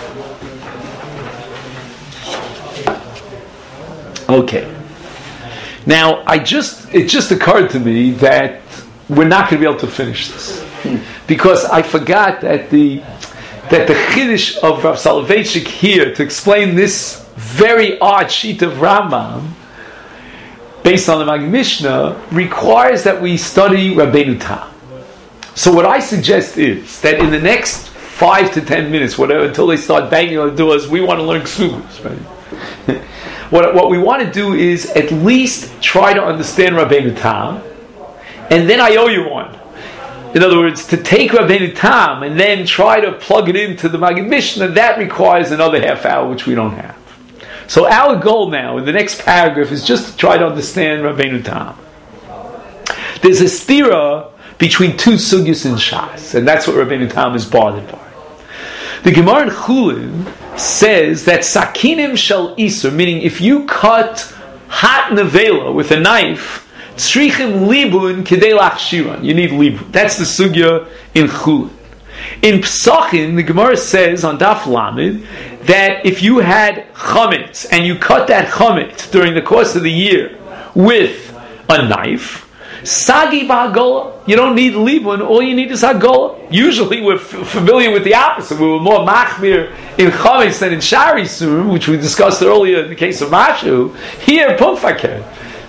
Okay. Now, it just occurred to me that we're not going to be able to finish this because I forgot that the chiddush of Rav Soloveitchik here to explain this very odd sheet of Rambam based on the Maggid Mishnah requires that we study Rabbeinu Tam. So what I suggest is that in the next 5 to 10 minutes, whatever, until they start banging on the doors, we want to learn ksubas, right? What we want to do is at least try to understand Rabbeinu Tam, and then I owe you one. In other words, to take Rabbeinu Tam and then try to plug it into the Maggid Mishnah, that requires another half hour, which we don't have. So our goal now in the next paragraph is just to try to understand Rabbeinu Tam. There's a stira between two sugyas in Shas, and that's what Rabbeinu Tam is bothered by. The Gemara in Chulin says that sakinim shel isur, meaning if you cut hot nevela with a knife, tzrichim libun kedei lachshiran. You need libun. That's the sugya in Chulin. In Psachim, the Gemara says on Daf Lamed that if you had chametz and you cut that chametz during the course of the year with a knife, sagi ba'hagola, you don't need libun, all you need is hagola. Usually we're familiar with the opposite. We were more machmir in chametz than in shari surim, which we discussed earlier in the case of Mashu. Here, pumfaker.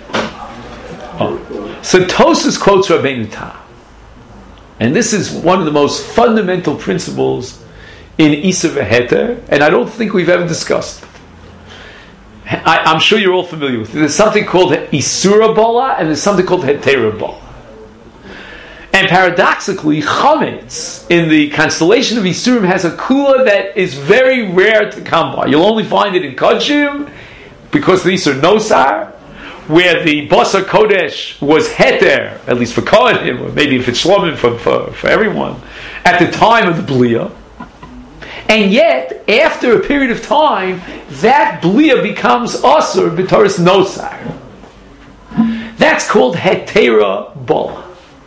So Tosfos quotes Rabbeinu Tam. And this is one of the most fundamental principles in Isur v'Heter, and I don't think we've ever discussed. I'm sure you're all familiar with it. There's something called Isura Bola, and there's something called Hetera Bola. And paradoxically, Chametz, in the constellation of Isurim, has a kula that is very rare to come by. You'll only find it in Kodshim, because these are Nosar, where the Basar Kodesh was Heter, at least for Kohanim, or maybe if it's Shlomim for everyone, at the time of the Blia. And yet, after a period of time, that Blia becomes Asur B'Toras Nosar. That's called Hetera Bola.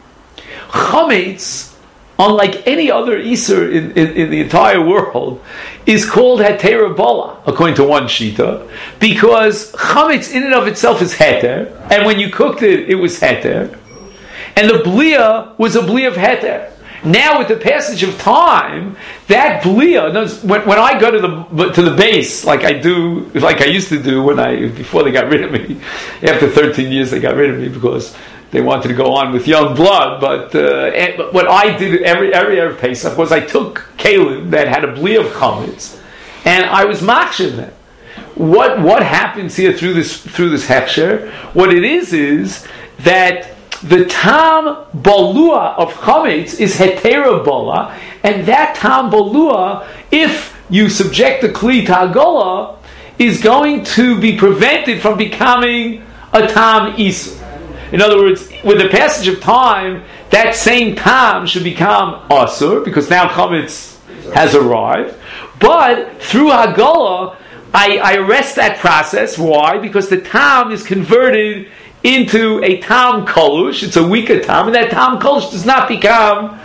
Chametz, unlike any other Isur in the entire world, is called Hetera Bola, according to one Shita, because Chametz in and of itself is Heter, and when you cooked it, it was Heter, and the Blia was a Blia of Heter. Now, with the passage of time, that Blia, when I go to the base, like I used to do before they got rid of me, after 13 years they got rid of me because they wanted to go on with young blood, but what I did every Erev Pesach was I took kalim that had a bli of chametz, and I was machshav them. What happens here through this hechsher? What it is that the tam balua of chametz is hetera bola, and that tam balua, if you subject the kli to hagola, is going to be prevented from becoming a tam isur. In other words, with the passage of time, that same tam should become asur, because now chametz has arrived. But through hagola, I arrest that process. Why? Because the tam is converted into a tam kolush. It's a weaker tam, and that tam kolush does not become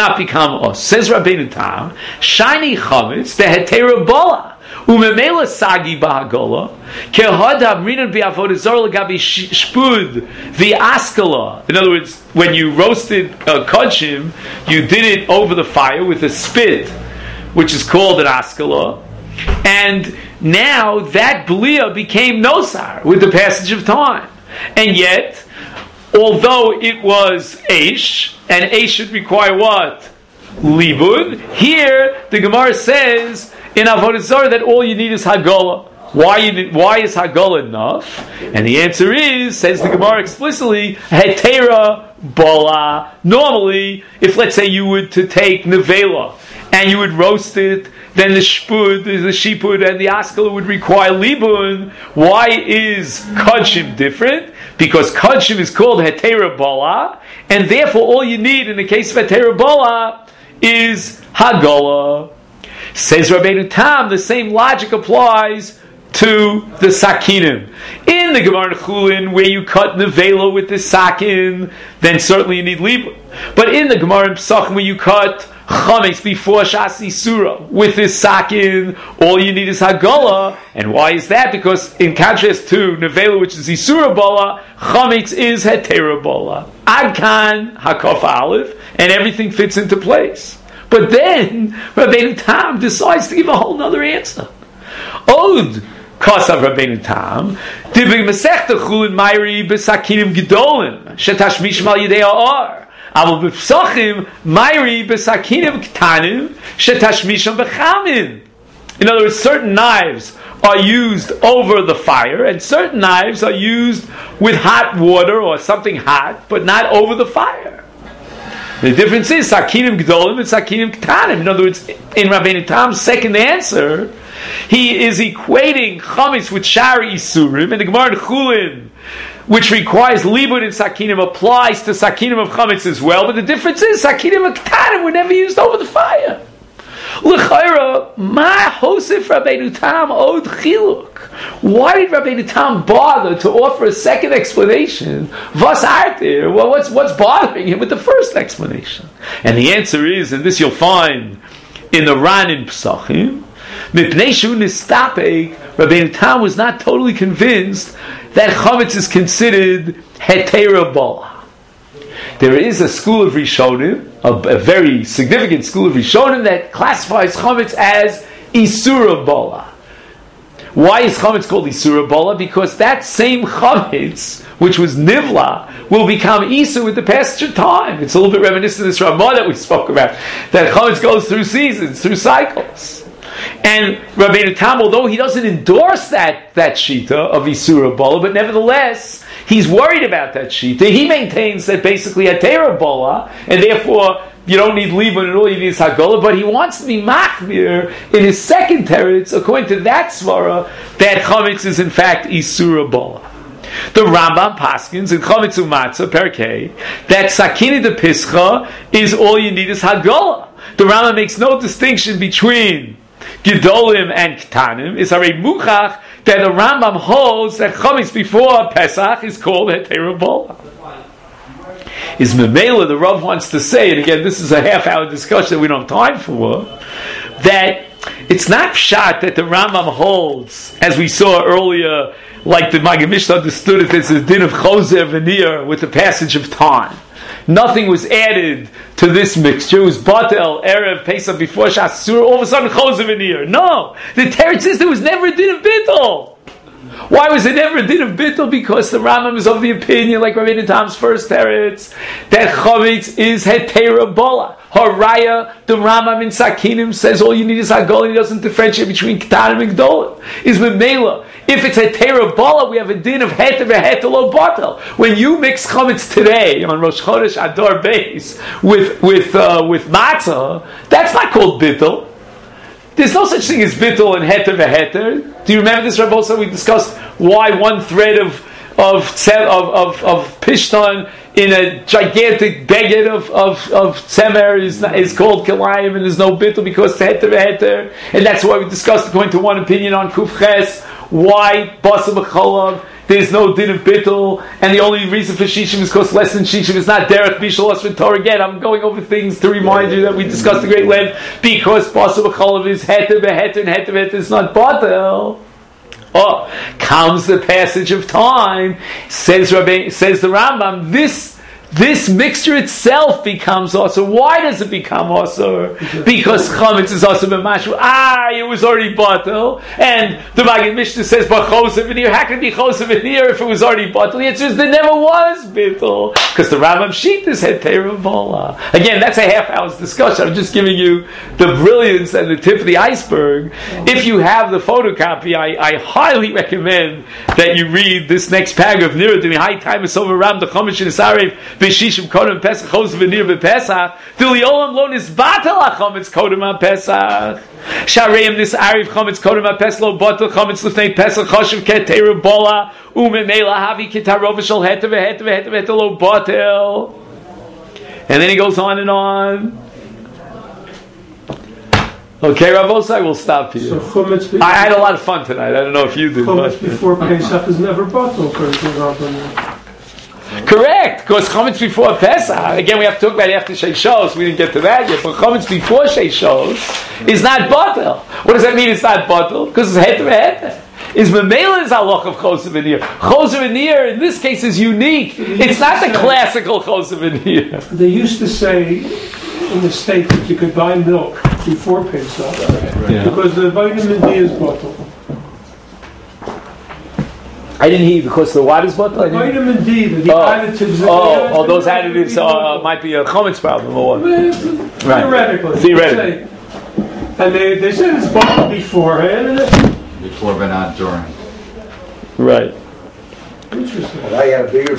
us. Says Rabbeinu Tam, shiny chametz the hetera bola. Umemela sagi ba'hagola kehadav rinan bi'avodah zarah legabi shpud v'askala. In other words, when you roasted kodshim, you did it over the fire with a spit, which is called an askala, and now that blia became nosar with the passage of time. And yet, although it was eish, and eish should require what? Libud. Here, the Gemara says in Avodah Zarah that all you need is Hagolah. Why is Hagolah enough? And the answer is, says the Gemara explicitly, Hetera Bola. Normally, if let's say you were to take Nevela and you would roast it, then the shpud, the shipud, and the askala would require libun. Why is kodshim different? Because kodshim is called hetera bola, and therefore all you need in the case of hetera bola is hagola. Says Rabbeinu Tam, the same logic applies to the sakinim. In the Gemara Chulin, where you cut nevela with the sakin, then certainly you need libun. But in the Gemara Psachim, where you cut chametz before Shas Isura with this sakin, all you need is hagola. And why is that? Because in contrast to nevela, which is Isura bola, chametz is hetera bola. Adkan hakaf aleph, and everything fits into place. But then Rabbeinu Tam decides to give a whole other answer. Od Kosav Rabbeinu Tam, Dibig Masechta Chulin Mayri B'Sakinim Gedolim Shetashmishim Al Yidei Ha'or. Aval B'Psachim Mayri B'Sakinim Ktanim Shetashmishim B'Chamin. In other words, certain knives are used over the fire, and certain knives are used with hot water or something hot, but not over the fire. The difference is sakinim gdolim and sakinim ktanim. In other words, in Rabbeinu Tam's second answer, he is equating chametz with shari isurim, and the Gemara in Chulin, which requires libud and sakinim, applies to sakinim of chametz as well. But the difference is sakinim of ktanim were never used over the fire. L'chayra, ma hosef Rabbeinu Tam od chiluk. Why did Rabbeinu Tam bother to offer a second explanation? Vas artir? Well, what's bothering him with the first explanation? And the answer is, and this you'll find in the Ran in Pesachim, mipnei shu nistapek, Rabbeinu Tam was not totally convinced that chametz is considered hetera bala. There is a school of Rishonim, a very significant school of Rishonim, that classifies chametz as isura bala. Why is chametz called isura bala? Because that same chametz, which was nivla, will become isu with the passage of time. It's a little bit reminiscent of this Ramah that we spoke about, that chametz goes through seasons, through cycles. And Rabbeinu Tam, although he doesn't endorse that shita of isura bala, but nevertheless he's worried about that shita. He maintains that basically a tera bala, and therefore you don't need libun and all you need is hagola. But he wants to be machmir in his second teretz, according to that svara, that chametz is in fact isura bala. The Rambam paskins in Chametz Umatzah Perkei that sakini de pischa is all you need is hagola. The Rambam makes no distinction between Gedolim and Ktanim. Is already muchach that the Rambam holds that chametz before Pesach is called hetera bala. Is Memela, the Rav wants to say, and again this is a half-hour discussion that we don't have time for, that it's not pshat that the Rambam holds, as we saw earlier, like the Maggid Mishnah understood it as a din of choser veneer with the passage of time. Nothing was added to this mixture. It was Batel, Erev, Pesach, before Shasur, all of a sudden choser veneer. No! The Teretz says there was never a din of bittul. Why was it never a din of bittul? Because the Rambam is of the opinion, like Rabbeinu Tam's first teretz, that chametz is hetera bala. Haraya, the Rambam in Sakinim says all you need is hagol. He doesn't differentiate between ktanim and gdolim. Is memela. If it's hetera bala, we have a din of heter veheter lo batel. When you mix chametz today on Rosh Chodesh Adar Beis with matzah, that's not called bittul. There's no such thing as bittul and heter veheter. Do you remember this, Rabbi Osa? We discussed why one thread of pishtan in a gigantic beged of tzemer is called kilayim, and there's no bittul because it's heter veheter. And that's why we discussed, according to one opinion on Kuf Ches, why basa b'cholav there's no din of bittul, and the only reason for shishim is because less than shishim is not derech bishul as for Torah. Again, I'm going over things to remind you that we discussed the great length, because basa b'cholav is heter beheter, and heter beheter is not batel. Oh, comes the passage of time, says the Rambam, this mixture itself becomes also. Why does it become also? Because chametz is also b'mashu. It was already batel, and the Maggid Mishnah says b'chosev v'nir. How can it be chosev v'nir if it was already batel? The answer is there never was bittul, because the Rambam sheet is hetera bala. Again, that's a half-hour's discussion. I'm just giving you the brilliance and the tip of the iceberg. If you have the photocopy, I highly recommend that you read this next paragraph. Nira to me, high time is over. Ram the Chumash in Asarev. B'shishim kodem Pesach chos v'nir b'Pesach Dili olam lo nisbatel ha-chometz kodem ha-Pesach Shareim nis arif chometz kodem ha-Pesach lo batel chometz l'fnei Pesach choshev ketera bola u'memela havi kitarova shel heter v'heter v'heter v'heter lo batel. And then he goes on and on. Okay, Rav Osai, we'll stop here. So I had a lot of fun tonight. I don't know if you did. Chametz before Pesach is never batel, according to Rabbanan. Correct, because chametz before Pesach, again we have to talk about after Sheishos, we didn't get to that yet, but chametz before Sheishos is not batel. What does that mean it's not batel? Because it's heter veheter. Is memela is halach of chosev v'nir. Chosev v'nir in this case is unique. It's not the classical chosev v'nir. They used to say in the state that you could buy milk before Pesach because the vitamin D is batel. I didn't hear because the what is batel? Vitamin D, the additives. Those additives might be a chametz problem or what? Theoretically. And they said it's batel beforehand. Before but not during. Right. Interesting. And I had a bigger